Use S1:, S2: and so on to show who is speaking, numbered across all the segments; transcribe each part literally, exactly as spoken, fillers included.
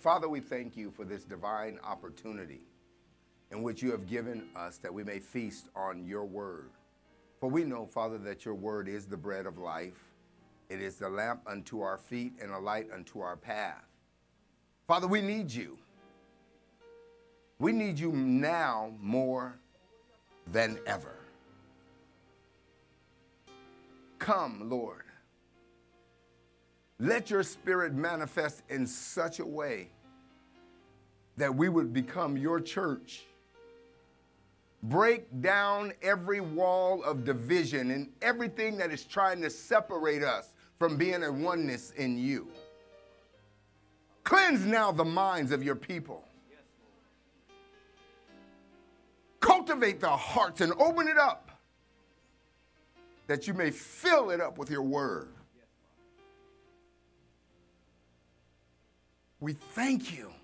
S1: Father, we thank you for this divine opportunity in which you have given us that we may feast on your word. For we know, Father, that your word is the bread of life. It is the lamp unto our feet and a light unto our path. Father, we need you. We need you now more than ever. Come, Lord. Let your spirit manifest in such a way that we would become your church. Break down every wall of division and everything that is trying to separate us from being a oneness in you. Cleanse now the minds of your people. Cultivate the hearts and open it up that you may fill it up with your word. We thank you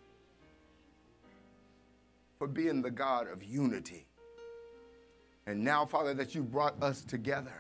S1: for being the God of unity. And now, Father, that you brought us together,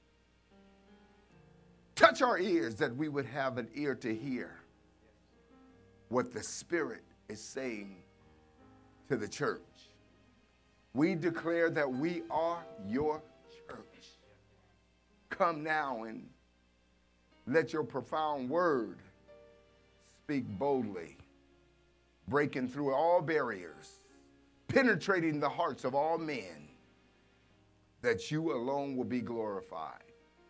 S1: touch our ears that we would have an ear to hear what the Spirit is saying to the church. We declare that we are your church. Come now and let your profound word speak boldly, breaking through all barriers, penetrating the hearts of all men, that you alone will be glorified.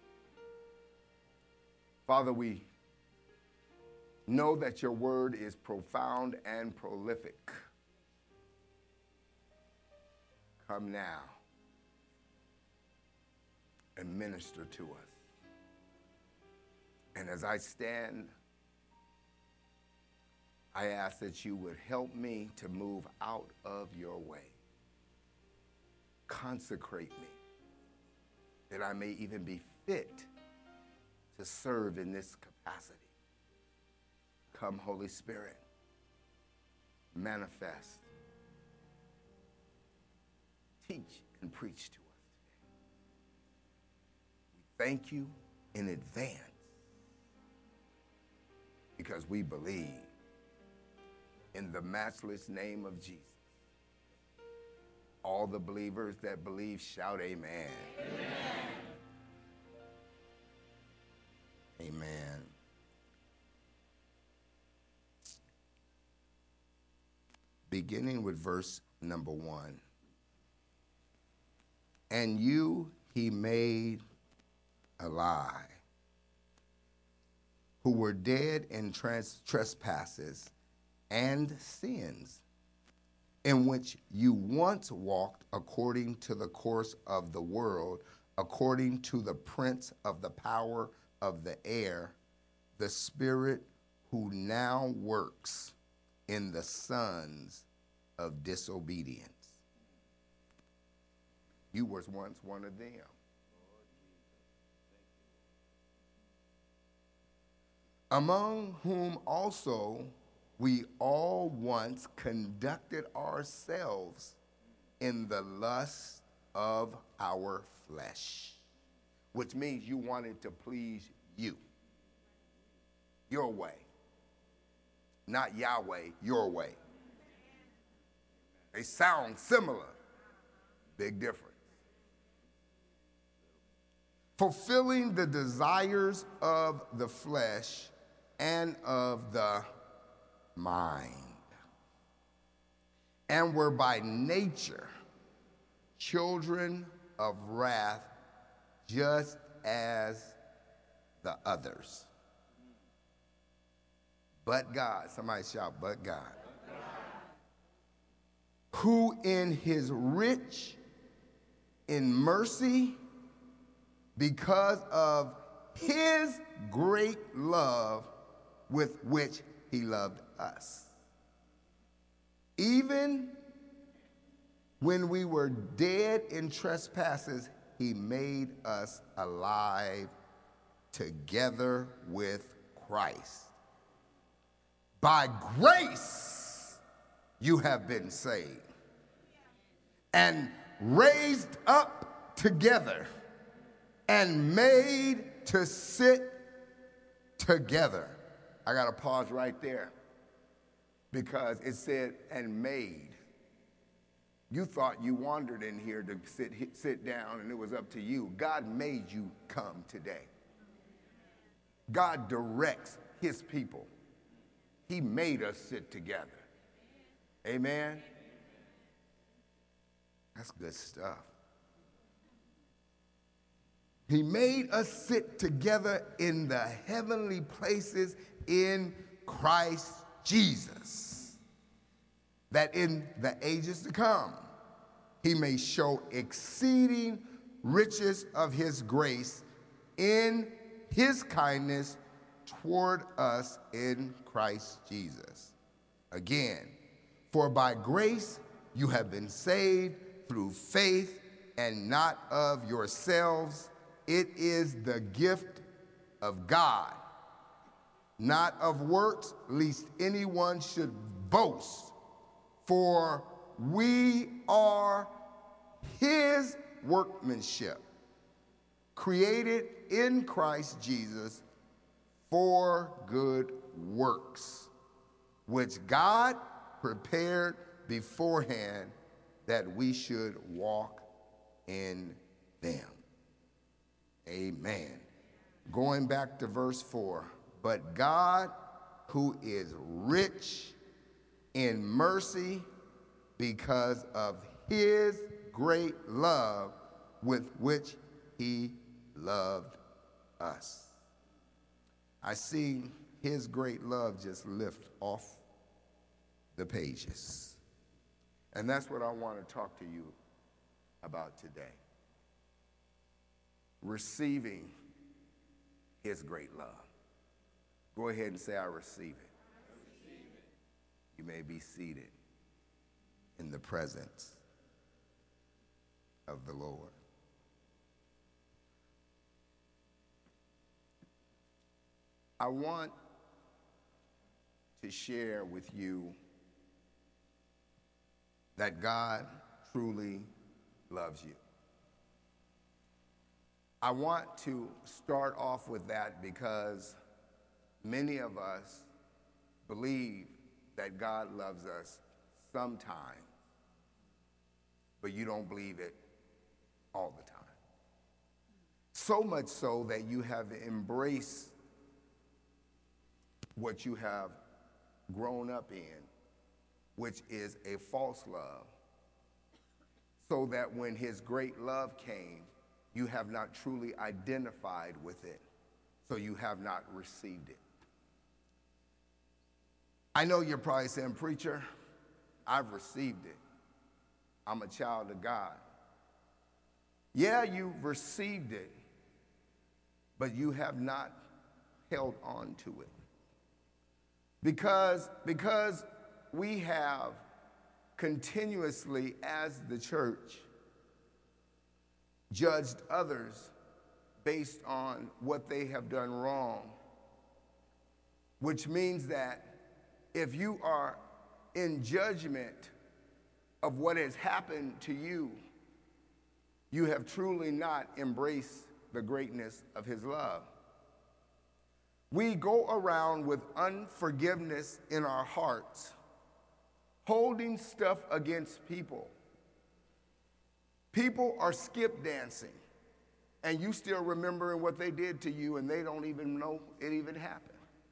S1: Father, we know that your word is profound and prolific. Come now and minister to us. And as I stand, I ask that you would help me to move out of your way. Consecrate me, that I may even be fit to serve in this capacity. Come, Holy Spirit, manifest, teach, and preach to us today. We thank you in advance because we believe in the matchless name of Jesus. All the believers that believe shout amen. Amen. Amen. Beginning with verse number one. And you he made alive, who were dead in trans- trespasses and sins, in which you once walked according to the course of the world, according to the prince of the power of the air, the spirit who now works in the sons of disobedience. You was once one of them. Among whom also we all once conducted ourselves in the lust of our flesh, which means you wanted to please you, your way, not Yahweh, your way. They sound similar, big difference. Fulfilling the desires of the flesh and of the mind, and were by nature children of wrath, just as the others. But God, somebody shout, but God, but God, who in his rich in mercy, because of his great love with which he loved us, even when we were dead in trespasses, he made us alive together with Christ. By grace you have been saved and raised up together and made to sit together. I got to pause right there. because it said, and made. You thought you wandered in here to sit, sit down and it was up to you. God made you come today. God directs his people. He made us sit together. Amen? That's good stuff. He made us sit together in the heavenly places in Christ Jesus, that in the ages to come, he may show exceeding riches of his grace in his kindness toward us in Christ Jesus. Again, for by grace you have been saved through faith, and not of yourselves. It is the gift of God, not of works, lest anyone should boast. For we are his workmanship, created in Christ Jesus for good works, which God prepared beforehand that we should walk in them. Amen. Going back to verse four, but God, who is rich in mercy because of his great love with which he loved us. I see his great love just lift off the pages. And that's what I want to talk to you about today. Receiving his great love. Go ahead and say, I receive it. I receive it. You may be seated in the presence of the Lord. I want to share with you that God truly loves you. I want to start off with that because many of us believe that God loves us sometimes, but you don't believe it all the time. So much so that you have embraced what you have grown up in, which is a false love, so that when his great love came, you have not truly identified with it, so you have not received it. I know you're probably saying, preacher, I've received it. I'm a child of God. Yeah, you've received it, but you have not held on to it. Because, because we have continuously, as the church, judged others based on what they have done wrong, which means that if you are in judgment of what has happened to you, you have truly not embraced the greatness of his love. We go around with unforgiveness in our hearts, holding stuff against people. People are skip dancing, and you still remembering what they did to you, and they don't even know it even happened.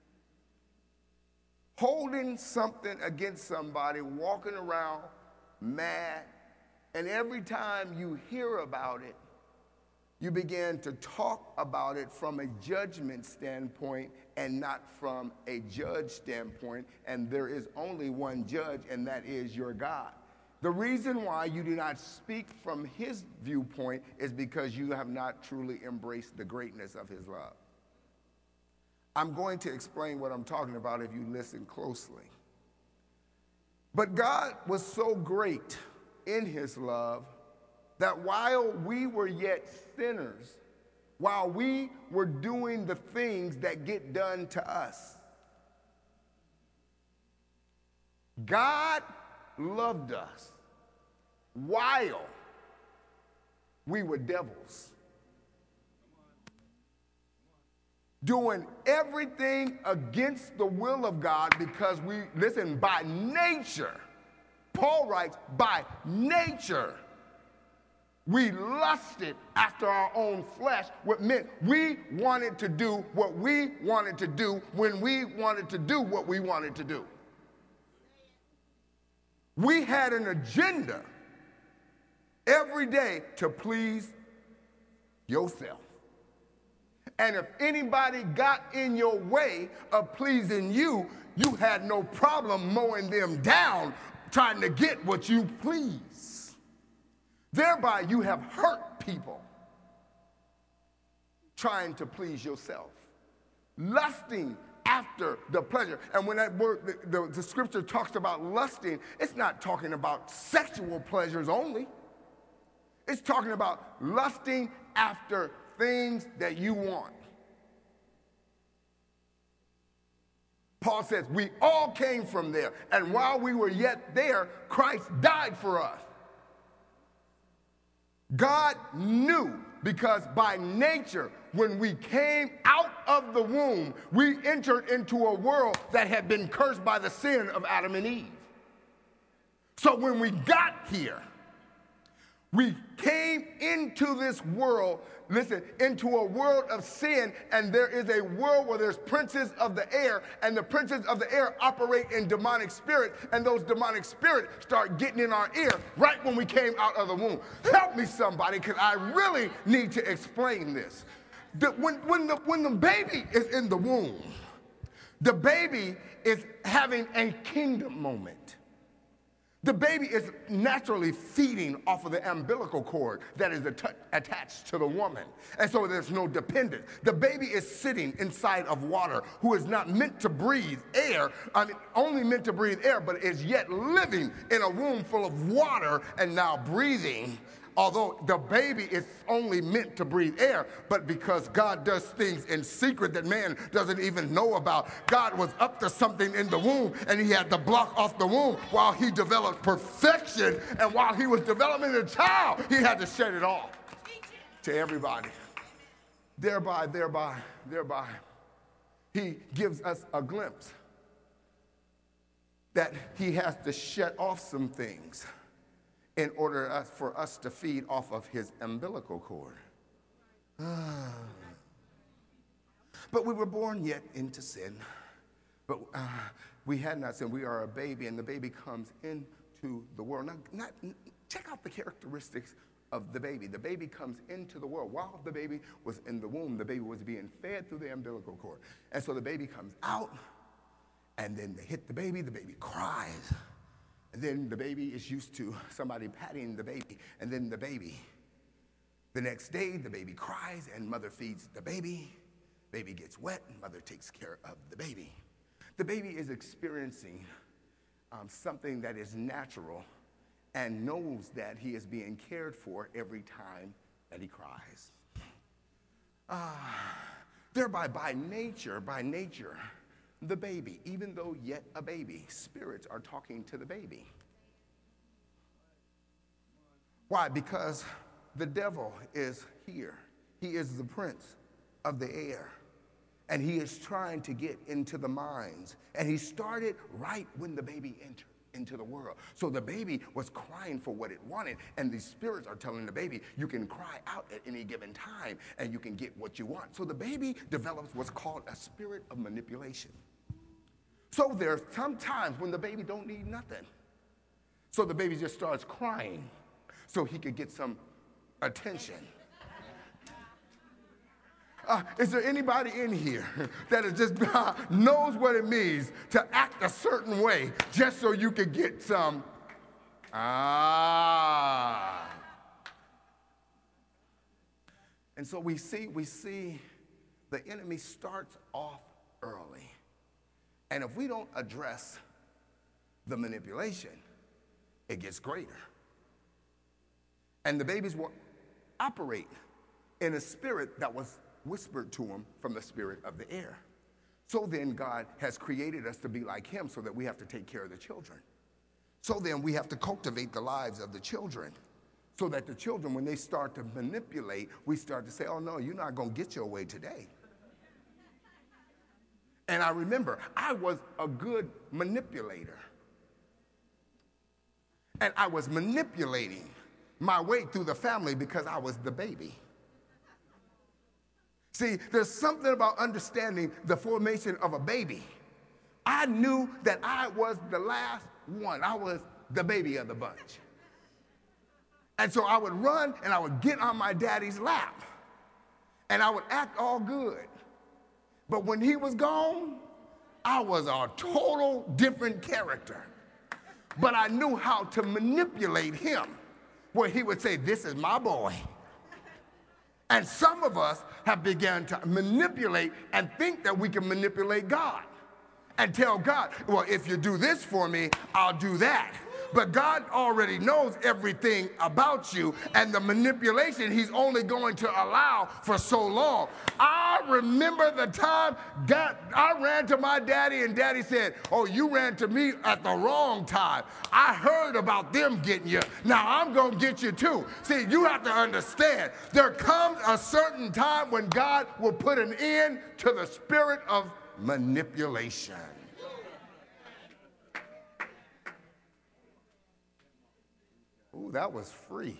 S1: Holding something against somebody, walking around mad, and every time you hear about it, you begin to talk about it from a judgment standpoint and not from a judge standpoint, and there is only one judge, and that is your God. The reason why you do not speak from his viewpoint is because you have not truly embraced the greatness of his love. I'm going to explain what I'm talking about if you listen closely. But God was so great in his love that while we were yet sinners, while we were doing the things that get done to us, God loved us while we were devils. doing everything against the will of God because we, listen, by nature, Paul writes, by nature, we lusted after our own flesh, what meant we wanted to do what we wanted to do when we wanted to do what we wanted to do. We had an agenda every day to please yourself. And if anybody got in your way of pleasing you, you had no problem mowing them down, trying to get what you please. Thereby, you have hurt people trying to please yourself, lusting after the pleasure. And when that word, the, the, the scripture talks about lusting, it's not talking about sexual pleasures only. It's talking about lusting after things that you want. Paul says, we all came from there, and while we were yet there, Christ died for us. God knew, because by nature, when we came out of the womb, we entered into a world that had been cursed by the sin of Adam and Eve. So when we got here, we came into this world, listen, into a world of sin, and there is a world where there's princes of the air, and the princes of the air operate in demonic spirit, and those demonic spirits start getting in our ear right when we came out of the womb. Help me, somebody, because I really need to explain this. The, when, when, the, when the baby is in the womb, the baby is having a kingdom moment. The baby is naturally feeding off of the umbilical cord that is attached to the woman. And so there's no dependence. The baby is sitting inside of water, who is not meant to breathe air, I mean, only meant to breathe air, but is yet living in a womb full of water and now breathing. Although the baby is only meant to breathe air, but because God does things in secret that man doesn't even know about, God was up to something in the womb, and he had to block off the womb while he developed perfection, and while he was developing the child, he had to shut it off to everybody. Thereby, thereby, thereby, he gives us a glimpse that he has to shut off some things in order for us to feed off of his umbilical cord. Ah. But we were born yet into sin. But uh, we had not sinned. We are a baby, and the baby comes into the world. Now, not, check out the characteristics of the baby. The baby comes into the world. While the baby was in the womb, the baby was being fed through the umbilical cord. And so the baby comes out, and then they hit the baby. The baby cries. And then the baby is used to somebody patting the baby. And then the baby, the next day, the baby cries and mother feeds the baby. Baby gets wet and mother takes care of the baby. The baby is experiencing um, something that is natural and knows that he is being cared for every time that he cries. Ah, thereby, by nature, by nature, the baby, even though yet a baby, spirits are talking to the baby. Why? Because the devil is here. He is the prince of the air, and he is trying to get into the minds. And he started right when the baby entered into the world. So the baby was crying for what it wanted, and the spirits are telling the baby, you can cry out at any given time, and you can get what you want. So the baby develops what's called a spirit of manipulation. So there's some times when the baby don't need nothing. So the baby just starts crying so he could get some attention. Uh, is there anybody in here that is just uh, knows what it means to act a certain way just so you could get some? Ah. And so we see, we see the enemy starts off early. And if we don't address the manipulation, it gets greater. And the babies will operate in a spirit that was whispered to them from the spirit of the air. So then God has created us to be like him so that we have to take care of the children. So then we have to cultivate the lives of the children so that the children, when they start to manipulate, we start to say, oh no, you're not going to get your way today. And I remember I was a good manipulator. And I was manipulating my way through the family because I was the baby. See, there's something about understanding the formation of a baby. I knew that I was the last one. I was the baby of the bunch. And so I would run and I would get on my daddy's lap. And I would act all good. But when he was gone, I was a total different character. But I knew how to manipulate him, where he would say, this is my boy. And some of us have begun to manipulate and think that we can manipulate God and tell God, well, if you do this for me, I'll do that. But God already knows everything about you, and the manipulation he's only going to allow for so long. I remember the time God, I ran to my daddy, and daddy said, oh, you ran to me at the wrong time. I heard about them getting you. Now I'm going to get you too. See, you have to understand, there comes a certain time when God will put an end to the spirit of manipulation. Ooh, that was free.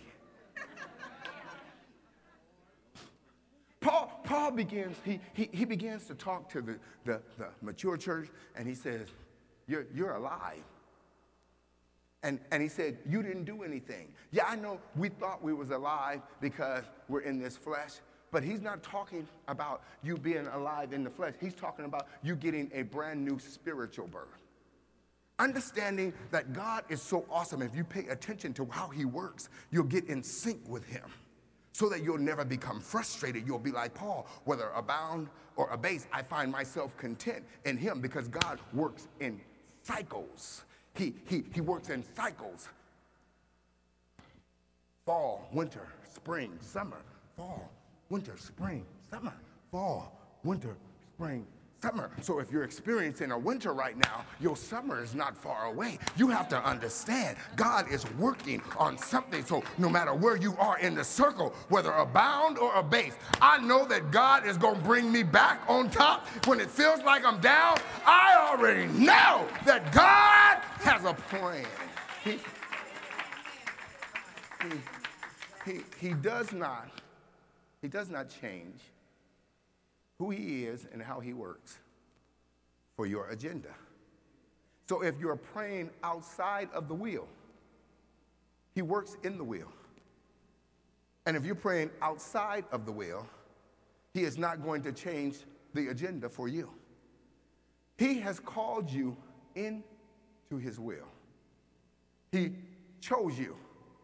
S1: Paul, Paul begins, he, he, he begins to talk to the, the, the mature church, and he says, you're, you're alive. And, and he said, you didn't do anything. Yeah, I know we thought we was alive because we're in this flesh, but he's not talking about you being alive in the flesh. He's talking about you getting a brand new spiritual birth. Understanding that God is so awesome, if you pay attention to how he works, you'll get in sync with him so that you'll never become frustrated. You'll be like Paul, whether abound or abase, I find myself content in him because God works in cycles. He, he, he works in cycles. Fall, winter, spring, summer, fall, winter, spring, summer, fall, winter, spring, summer. So if you're experiencing a winter right now, your summer is not far away. You have to understand God is working on something. So no matter where you are in the circle, whether abound or abase, I know that God is going to bring me back on top. When it feels like I'm down, I already know that God has a plan. He, he, he, he does not, he does not change who he is and how he works for your agenda. So if you're praying outside of the will, he works in the will. And if you're praying outside of the will, he is not going to change the agenda for you. He has called you into his will. He chose you.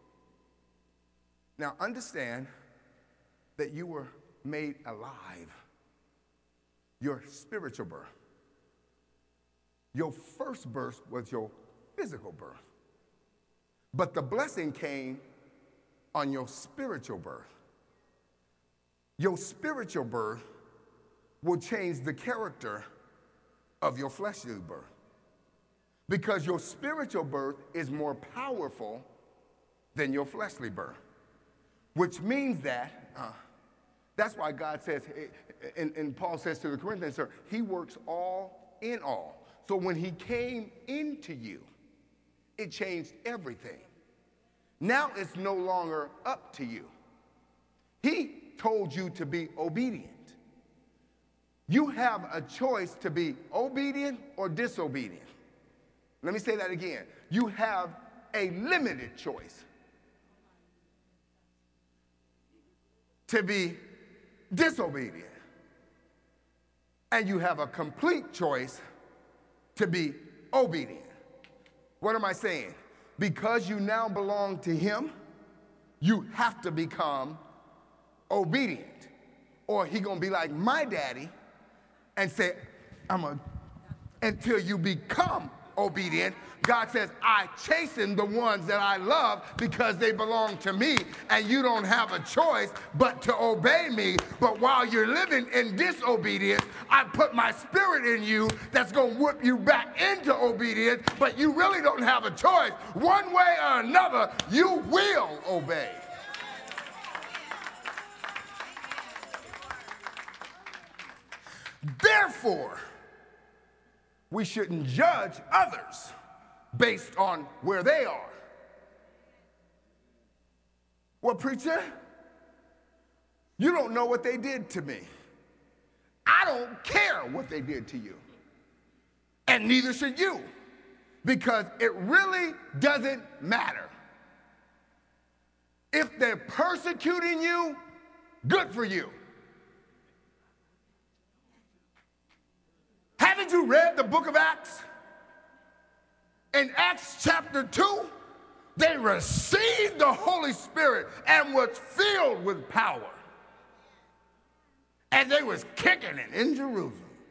S1: Now understand that you were made alive. Your spiritual birth. Your first birth was your physical birth. But the blessing came on your spiritual birth. Your spiritual birth will change the character of your fleshly birth. Because your spiritual birth is more powerful than your fleshly birth. Which means that, uh, that's why God says, and, and Paul says to the Corinthians, sir, he works all in all. So when he came into you, it changed everything. Now it's no longer up to you. He told you to be obedient. You have a choice to be obedient or disobedient. Let me say that again. You have a limited choice to be disobedient. And you have a complete choice to be obedient. What am I saying? Because you now belong to him, you have to become obedient. Or he gonna be like my daddy and say, I'm a, until you become obedient. God says, I chasten the ones that I love because they belong to me, and you don't have a choice but to obey me. But while you're living in disobedience, I put my spirit in you that's going to whip you back into obedience, but you really don't have a choice. One way or another, you will obey. Therefore, we shouldn't judge others based on where they are. Well, preacher, you don't know what they did to me. I don't care what they did to you. And neither should you, because it really doesn't matter. If they're persecuting you, good for you. Haven't you read the book of Acts? In Acts chapter two, they received the Holy Spirit and was filled with power. And they was kicking it in Jerusalem.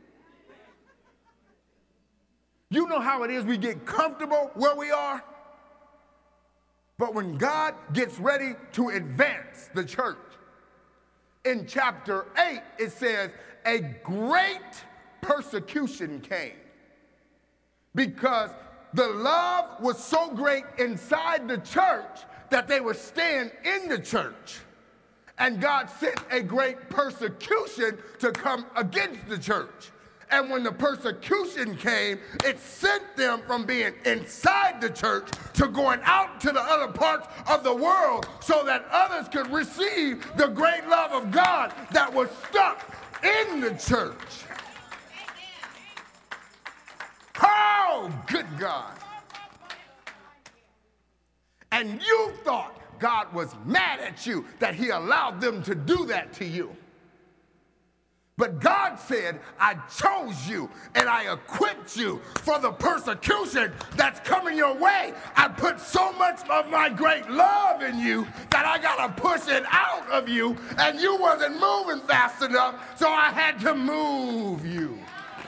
S1: You know how it is we get comfortable where we are? But when God gets ready to advance the church, in chapter eight, it says, a great persecution came because the love was so great inside the church that they were staying in the church. And God sent a great persecution to come against the church. And when the persecution came, it sent them from being inside the church to going out to the other parts of the world so that others could receive the great love of God that was stuck in the church. Oh, good God. And you thought God was mad at you that he allowed them to do that to you. But God said, I chose you and I equipped you for the persecution that's coming your way. I put so much of my great love in you that I got to push it out of you, and you wasn't moving fast enough, so I had to move you.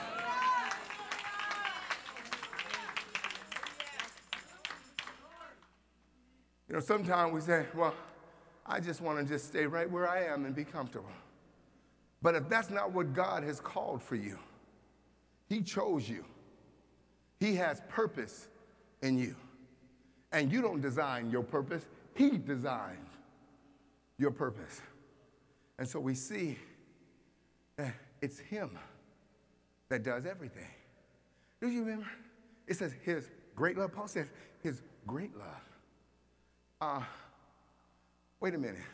S1: You know, sometimes we say, well, I just want to just stay right where I am and be comfortable. But if that's not what God has called for you, he chose you. He has purpose in you. And you don't design your purpose. He designed your purpose. And so we see that it's him that does everything. Do you remember? It says his great love. Paul says his great love. Uh, wait a minute.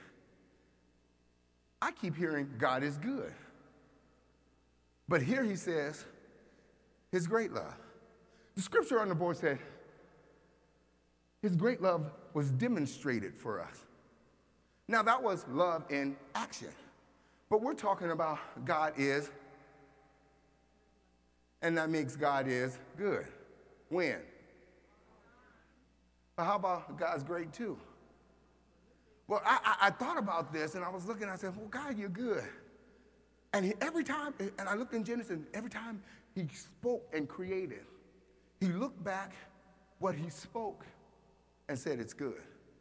S1: I keep hearing God is good. But here he says his great love. The scripture on the board said his great love was demonstrated for us. Now that was love in action. But we're talking about God is, and that makes God is good. When? But how about God's great too? Well, I, I, I thought about this, and I was looking, I said, well, God, you're good. And he, every time, and I looked in Genesis, every time he spoke and created, he looked back what he spoke and said, it's good.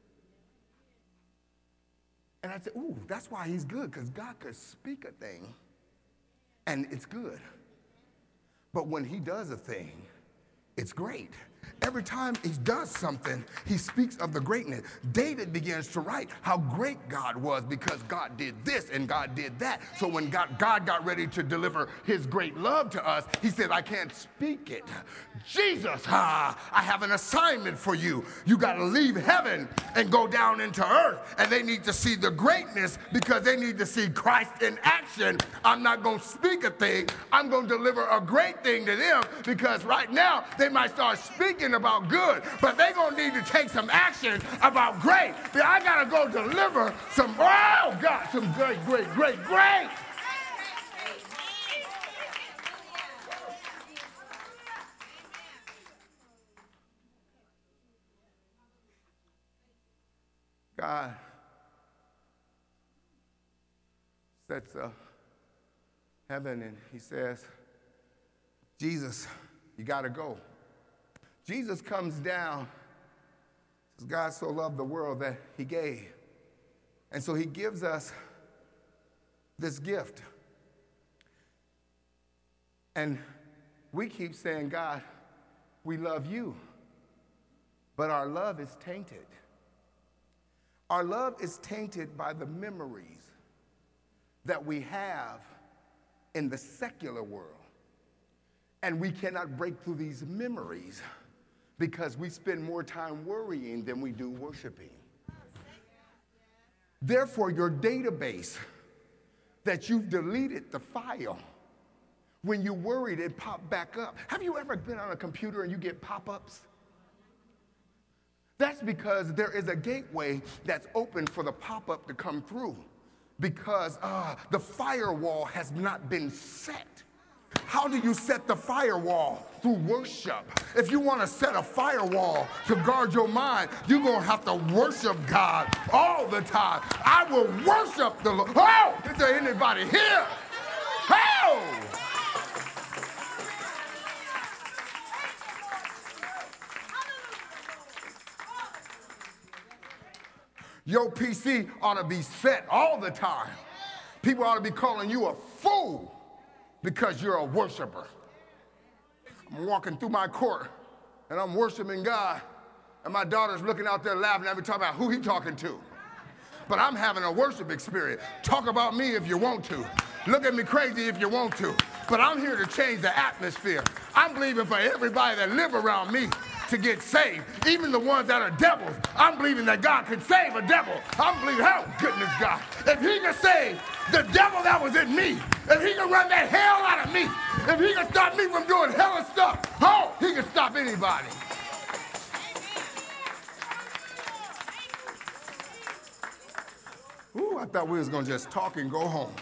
S1: And I said, ooh, that's why he's good, because God could speak a thing, and it's good. But when he does a thing, it's great. Every time he does something, he speaks of the greatness. David begins to write how great God was because God did this and God did that. So when God, God got ready to deliver his great love to us, he said, I can't speak it. Jesus, ah, I have an assignment for you. You got to leave heaven and go down into earth. And they need to see the greatness because they need to see Christ in action. I'm not going to speak a thing. I'm going to deliver a great thing to them because right now they might start speaking about good, but they're going to need to take some action about great. But I got to go deliver some, oh God, some great, great, great, great. God sets up heaven and he says, Jesus, you got to go. Jesus comes down, because God so loved the world that he gave. And so he gives us this gift. And we keep saying, God, we love you. But our love is tainted. Our love is tainted by the memories that we have in the secular world. And we cannot break through these memories because we spend more time worrying than we do worshiping. Therefore, your database that you've deleted the file, when you worried, it popped back up. Have you ever been on a computer and you get pop-ups? That's because there is a gateway that's open for the pop-up to come through because uh, the firewall has not been set. How do you set the firewall? Through worship. If you want to set a firewall to guard your mind, you're going to have to worship God all the time. I will worship the Lord. Oh, is there anybody here? Oh! Your P C ought to be set all the time. People ought to be calling you a fool because you're a worshiper. I'm walking through my court and I'm worshiping God, and my daughter's looking out there laughing at me, talking about who he talking to. But I'm having a worship experience. Talk about me if you want to. Look at me crazy if you want to. But I'm here to change the atmosphere. I'm believing for everybody that live around me to get saved, even the ones that are devils. I'm believing that God can save a devil. I'm believing, oh goodness God, if he can save the devil that was in me, if he can run that hell out of me, if he can stop me from doing hella stuff, oh, he can stop anybody. Ooh, I thought we was gonna just talk and go home.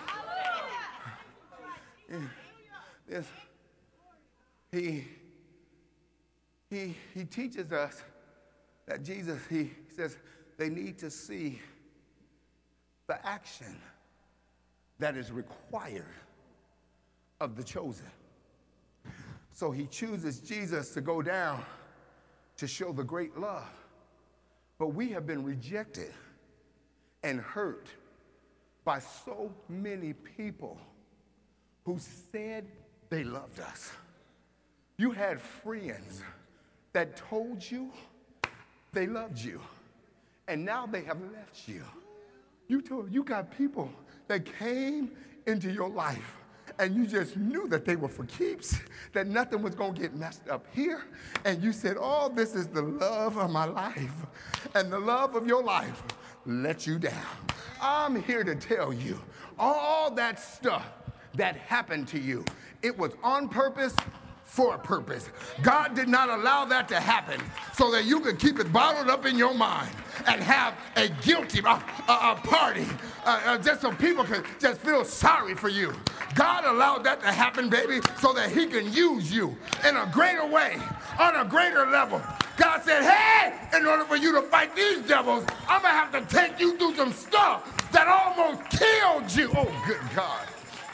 S1: Yes. He He, he teaches us that Jesus, he says, they need to see the action that is required of the chosen. So he chooses Jesus to go down to show the great love. But we have been rejected and hurt by so many people who said they loved us. You had friends that told you they loved you, and now they have left you. You told, you got people that came into your life, and you just knew that they were for keeps, that nothing was gonna get messed up here, and you said, oh, this is the love of my life, and the love of your life let you down. I'm here to tell you, all that stuff that happened to you, it was on purpose, for a purpose. God did not allow that to happen so that you could keep it bottled up in your mind and have a guilty a, a, a party, uh, uh, just so people could just feel sorry for you. God allowed that to happen, baby, so that he can use you in a greater way, on a greater level. God said, hey, in order for you to fight these devils, I'm gonna have to take you through some stuff that almost killed you. Oh, good God.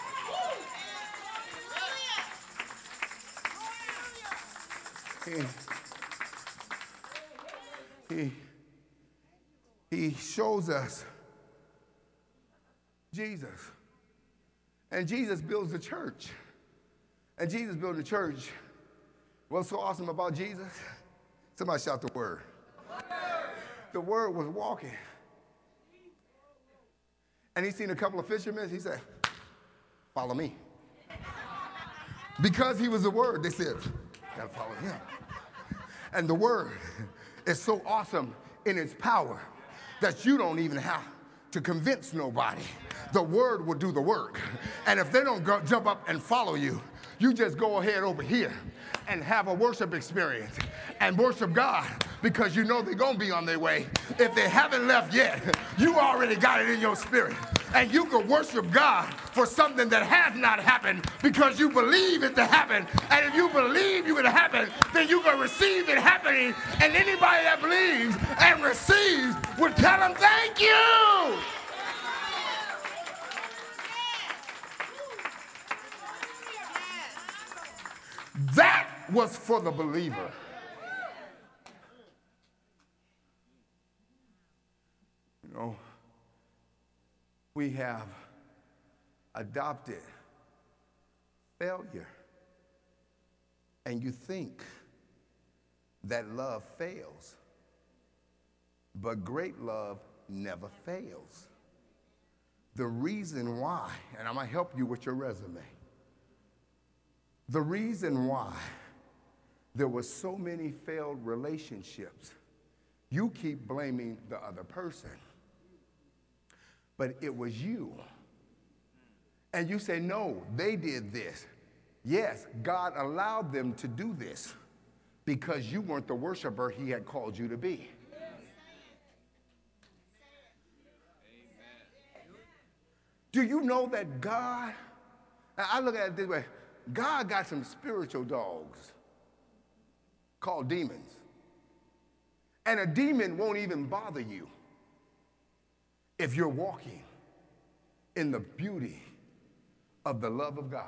S1: He, he, he shows us Jesus. And Jesus builds the church. And Jesus built the church. What's so awesome about Jesus? Somebody shout the word. The word was walking. And he seen a couple of fishermen. He said, follow me. Because he was the word, they said, gotta follow him. And the word is so awesome in its power that you don't even have to convince nobody. The word will do the work. And if they don't go, jump up and follow you, you just go ahead over here and have a worship experience and worship God because you know they're gonna be on their way. If they haven't left yet, you already got it in your spirit. And you can worship God for something that has not happened because you believe it to happen. And if you believe you can happen, then you can receive it happening. And anybody that believes and receives will tell them thank you. That was for the believer. You know, we have adopted failure. And you think that love fails. But great love never fails. The reason why, and I'm going to help you with your resume. The reason why there were so many failed relationships, you keep blaming the other person, but it was you. And you say, no, they did this. Yes, God allowed them to do this because you weren't the worshiper he had called you to be. Do you know that God, I look at it this way, God got some spiritual dogs called demons. And a demon won't even bother you if you're walking in the beauty of the love of God.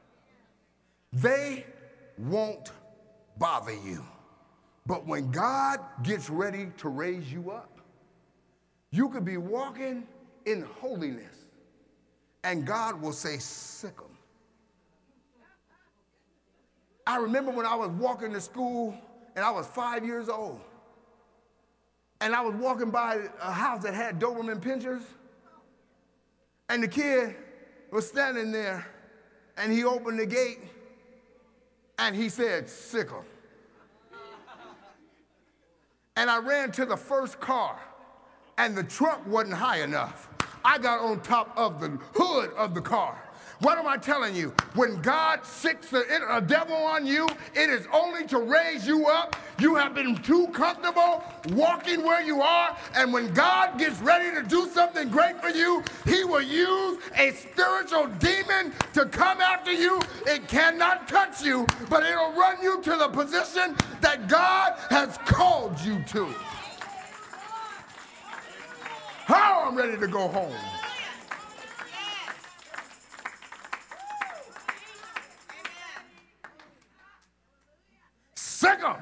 S1: They won't bother you. But when God gets ready to raise you up, you could be walking in holiness and God will say, sick 'em. I remember when I was walking to school and I was five years old and I was walking by a house that had Doberman pinschers and the kid was standing there and he opened the gate and he said, sick 'em. And I ran to the first car and the truck wasn't high enough. I got on top of the hood of the car. What am I telling you? When God sicks a, a devil on you, it is only to raise you up. You have been too comfortable walking where you are, and when God gets ready to do something great for you, he will use a spiritual demon to come after you. It cannot touch you, but it'll run you to the position that God has called you to. How I'm ready to go home. Sick 'em.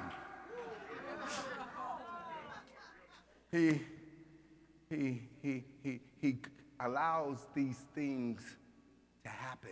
S1: He, he, he, he, he allows these things to happen.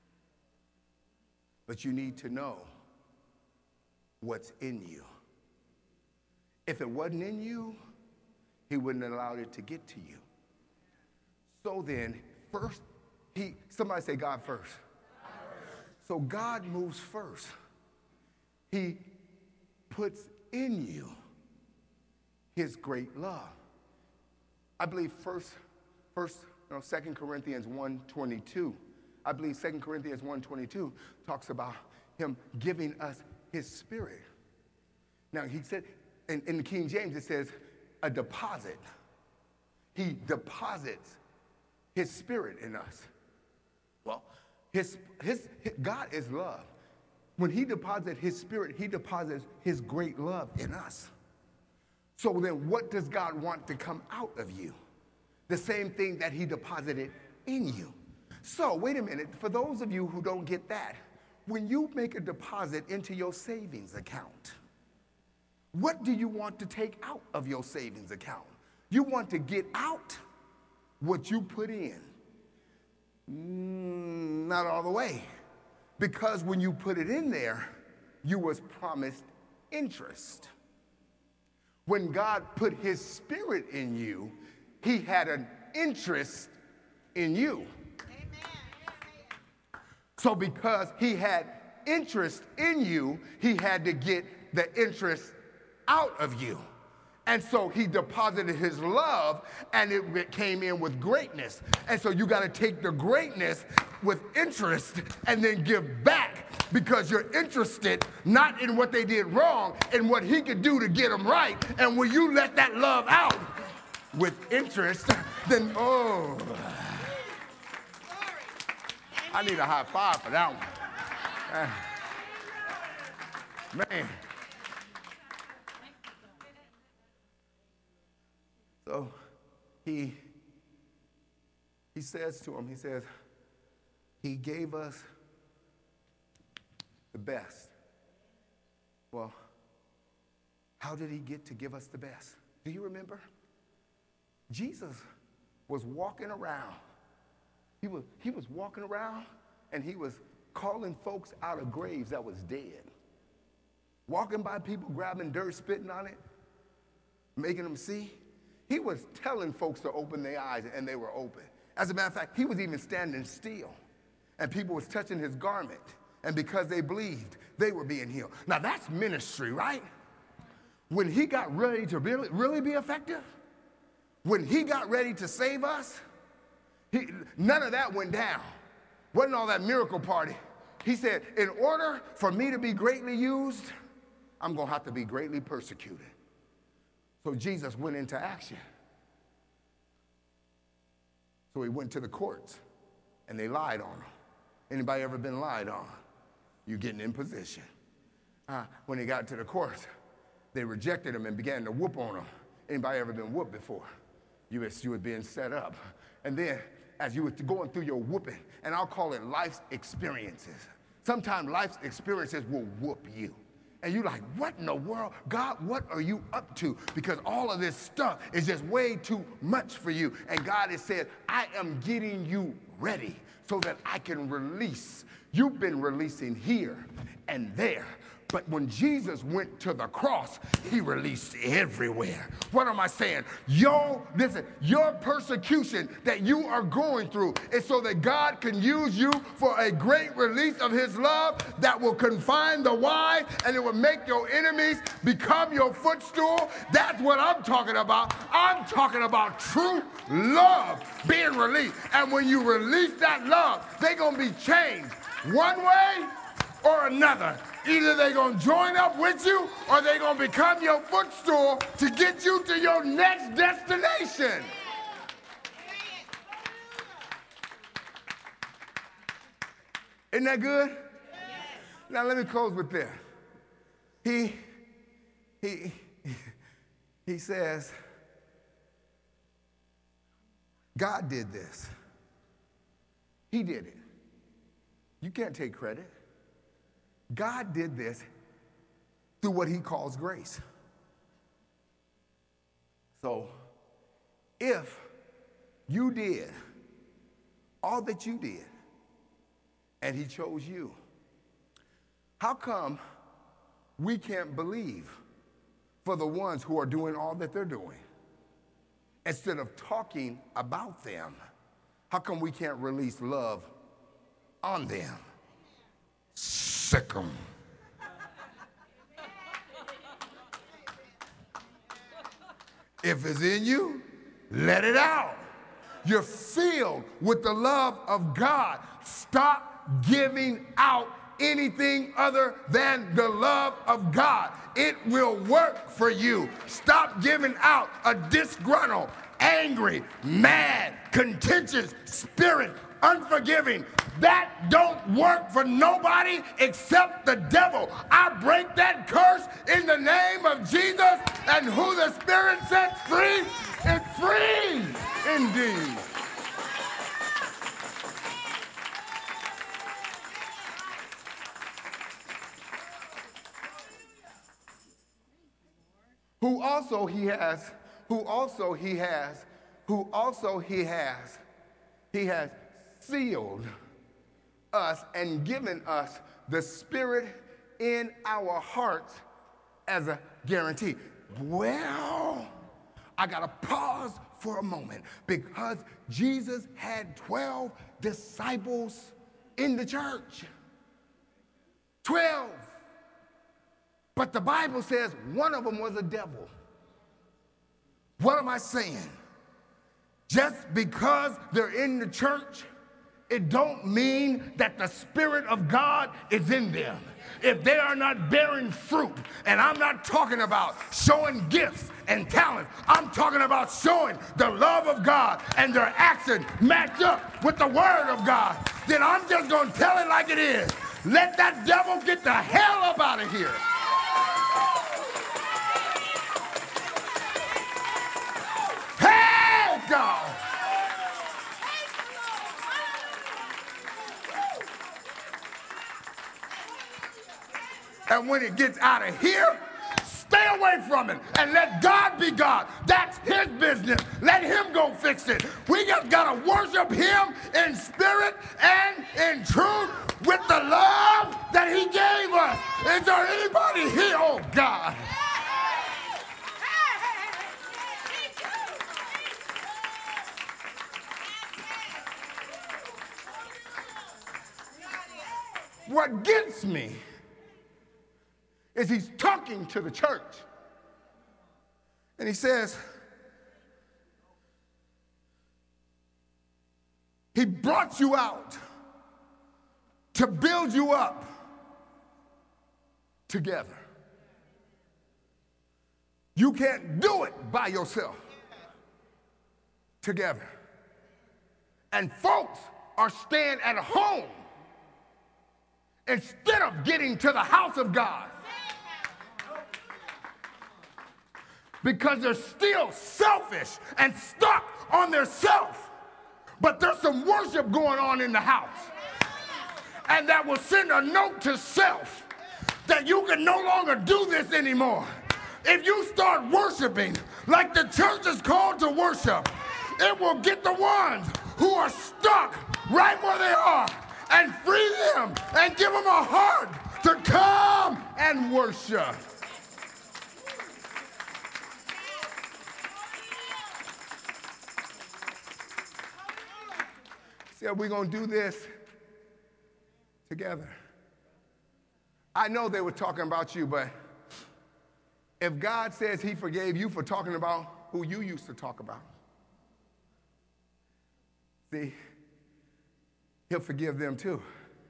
S1: But you need to know what's in you. If it wasn't in you, he wouldn't have allowed it to get to you. So then, first, he, somebody say God first. God first. So God moves first. He puts in you his great love. I believe first, first, no, Second Corinthians one twenty-two. I believe Second Corinthians one twenty-two talks about him giving us his spirit. Now he said, in, in the King James it says a deposit. He deposits his spirit in us. Well, his, his, his God is love. When he deposits his spirit, he deposits his great love in us. So then what does God want to come out of you? The same thing that he deposited in you. So wait a minute, for those of you who don't get that, when you make a deposit into your savings account, what do you want to take out of your savings account? You want to get out what you put in. Mm, not all the way. Because when you put it in there, you was promised interest. When God put his spirit in you, he had an interest in you. Amen. So because he had interest in you, he had to get the interest out of you. And so he deposited his love and it came in with greatness. And so you got to take the greatness with interest and then give back because you're interested not in what they did wrong, in what he could do to get them right. And when you let that love out with interest, then, oh, I need a high five for that one. Uh, man. So he, he says to him, he says, he gave us the best. Well, how did he get to give us the best? Do you remember? Jesus was walking around. He was, he was walking around and he was calling folks out of graves that was dead. Walking by people, grabbing dirt, spitting on it, making them see. He was telling folks to open their eyes, and they were open. As a matter of fact, he was even standing still, and people was touching his garment. And because they believed, they were being healed. Now that's ministry, right? When he got ready to really, really be effective, when he got ready to save us, he, none of that went down. Wasn't all that miracle party. He said, in order for me to be greatly used, I'm going to have to be greatly persecuted. So Jesus went into action. So he went to the courts, and they lied on him. Anybody ever been lied on? You're getting in position. Uh, when he got to the courts, they rejected him and began to whoop on him. Anybody ever been whooped before? You were, you were being set up. And then, as you were going through your whooping, and I'll call it life's experiences. Sometimes life's experiences will whoop you. And you're like, what in the world? God, what are you up to? Because all of this stuff is just way too much for you. And God has said, I am getting you ready so that I can release. You've been releasing here and there. But when Jesus went to the cross, he released everywhere. What am I saying? Yo, listen, your persecution that you are going through is so that God can use you for a great release of his love that will confine the wise and it will make your enemies become your footstool. That's what I'm talking about. I'm talking about true love being released. And when you release that love, they're going to be changed one way or another. Either they're going to join up with you or they're going to become your footstool to get you to your next destination. Isn't that good? Now let me close with this. He, he, he says, God did this. He did it. You can't take credit. God did this through what he calls grace. So if you did all that you did and he chose you, how come we can't believe for the ones who are doing all that they're doing? Instead of talking about them, how come we can't release love on them? Sick 'em. If it's in you, let it out. You're filled with the love of God. Stop giving out anything other than the love of God. It will work for you. Stop giving out a disgruntled, angry, mad, contentious spirit, unforgiving. That don't work for nobody except the devil. I break that curse in the name of Jesus, and who the Spirit sets free is free indeed. Who also he has, who also he has, who also he has, he has sealed us and given us the Spirit in our hearts as a guarantee. Well, I got to pause for a moment because Jesus had twelve disciples in the church. twelve. But the Bible says one of them was a devil. What am I saying? Just because they're in the church, it don't mean that the Spirit of God is in them. If they are not bearing fruit, and I'm not talking about showing gifts and talent, I'm talking about showing the love of God and their action match up with the Word of God, then I'm just going to tell it like it is. Let that devil get the hell up out of here. Hey, God. And when it gets out of here, stay away from it and let God be God. That's his business. Let him go fix it. We just got to worship him in spirit and in truth with the love that he gave us. Is there anybody here? Oh, God. what gets me is he's talking to the church. And he says, he brought you out to build you up together. You can't do it by yourself. Together. And folks are staying at home instead of getting to the house of God because they're still selfish and stuck on their self. But there's some worship going on in the house, and that will send a note to self that you can no longer do this anymore. If you start worshiping like the church is called to worship, it will get the ones who are stuck right where they are and free them and give them a heart to come and worship. See, we're going to do this together. I know they were talking about you, but if God says he forgave you for talking about who you used to talk about, see, he'll forgive them too.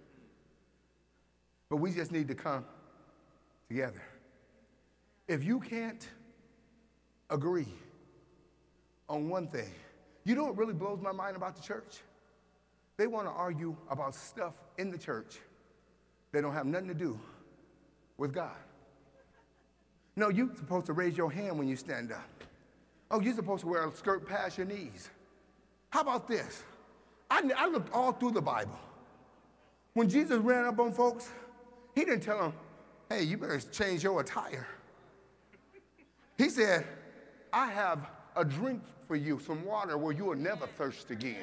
S1: But we just need to come together. If you can't agree on one thing, you know what really blows my mind about the church? They want to argue about stuff in the church that don't have nothing to do with God. No, you're supposed to raise your hand when you stand up. Oh, you're supposed to wear a skirt past your knees. How about this? I, I looked all through the Bible. When Jesus ran up on folks, he didn't tell them, hey, you better change your attire. He said, I have a drink for you, some water where you will never thirst again.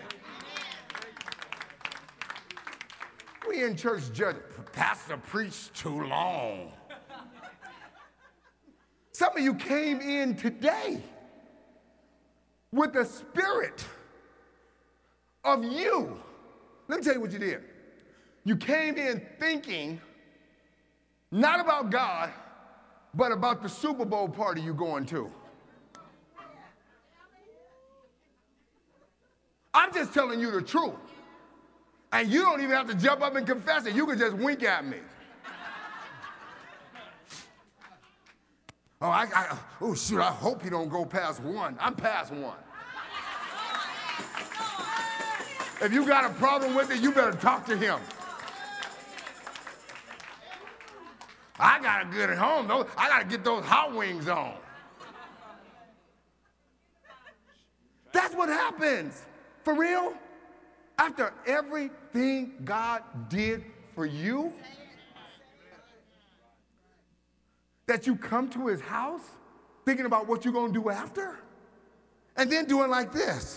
S1: We in church judge, pastor preached too long. Some of you came in today with the spirit of you. Let me tell you what you did. You came in thinking not about God, but about the Super Bowl party you're going to. I'm just telling you the truth. And you don't even have to jump up and confess it. You can just wink at me. Oh, I, I, oh, shoot, I hope you don't go past one. I'm past one. If you got a problem with it, you better talk to him. I got to get it home, though. I got to get those hot wings on. That's what happens. For real? After everything God did for you, that you come to his house thinking about what you're going to do after, and then doing like this.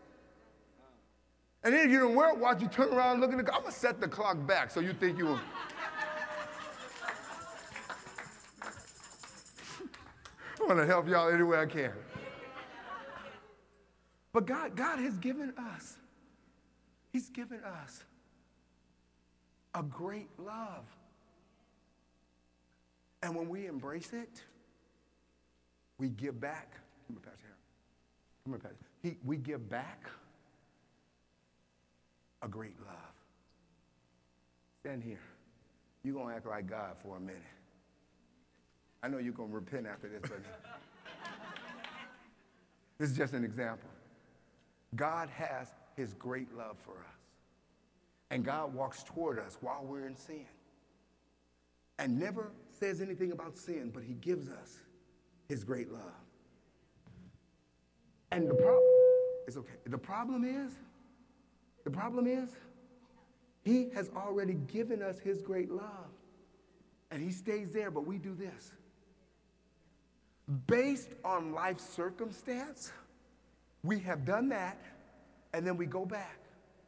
S1: And then if you don't wear it, watch you turn around and look at the clock. I'm going to set the clock back so you think you will. I want to help y'all any way I can. But God, God has given us, he's given us a great love. And when we embrace it, we give back. Come here, Pastor Harry. Come here, Pastor. He, we give back a great love. Stand here. You're going to act like God for a minute. I know you're going to repent after this, but this is just an example. God has his great love for us. And God walks toward us while we're in sin. And never says anything about sin, but he gives us his great love. And the problem, it's okay. The problem is, the problem is, he has already given us his great love. And he stays there, but we do this. Based on life circumstance, we have done that, and then we go back.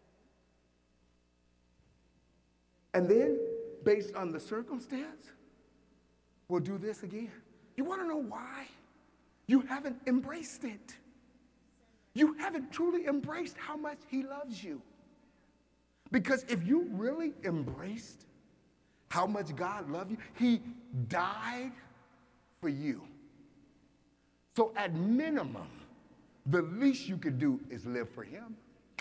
S1: And then, based on the circumstance, we'll do this again. You want to know why? You haven't embraced it. You haven't truly embraced how much he loves you. Because if you really embraced how much God loved you. He died for you. So at minimum, the least you could do is live for him.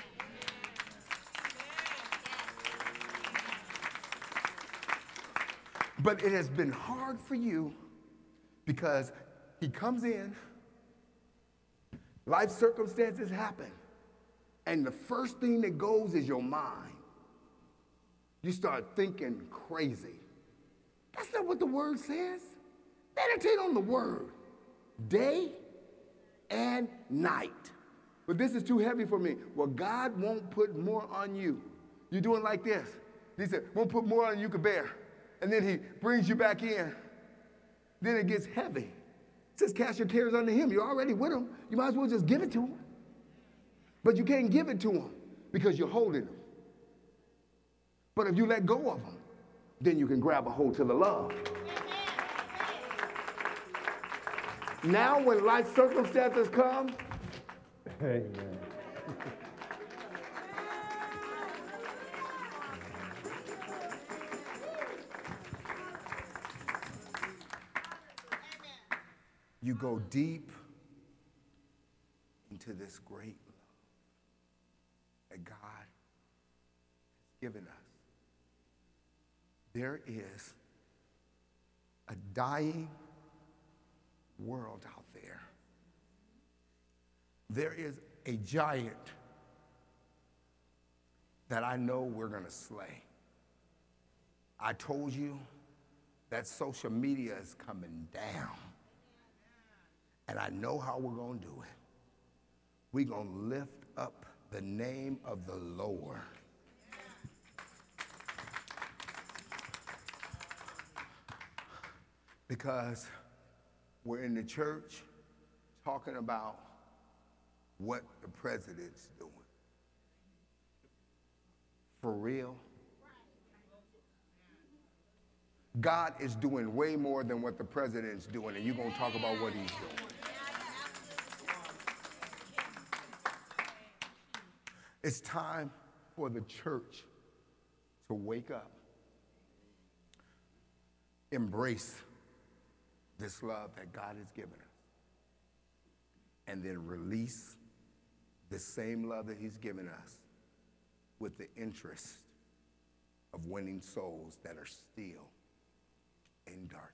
S1: But it has been hard for you because he comes in, life circumstances happen, and the first thing that goes is your mind. You start thinking crazy. That's not what the word says. Meditate on the word day and night. But this is too heavy for me. Well, God won't put more on you. You're doing like this. He said, won't put more on you you can bear. And then he brings you back in. Then it gets heavy. It says, cast your cares unto him. You're already with him. You might as well just give it to him. But you can't give it to him because you're holding him. But if you let go of him, then you can grab a hold to the love. Now when life circumstances come, amen. You go deep into this great love that God has given us. There is a dying world out there. There is a giant that I know we're going to slay. I told you that social media is coming down. And I know how we're going to do it. We're going to lift up the name of the Lord. Because we're in the church talking about what the president's doing. For real? God is doing way more than what the president's doing, and you're going to talk about what he's doing. It's time for the church to wake up, embrace this love that God has given us, and then release the same love that he's given us with the interest of winning souls that are still in darkness.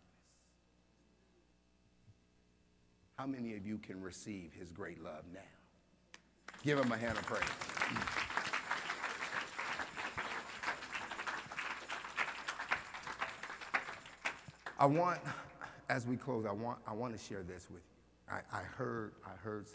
S1: How many of you can receive his great love now? Give him a hand of praise. I want, as we close, I want, I want to share this with you. I, I heard, I heard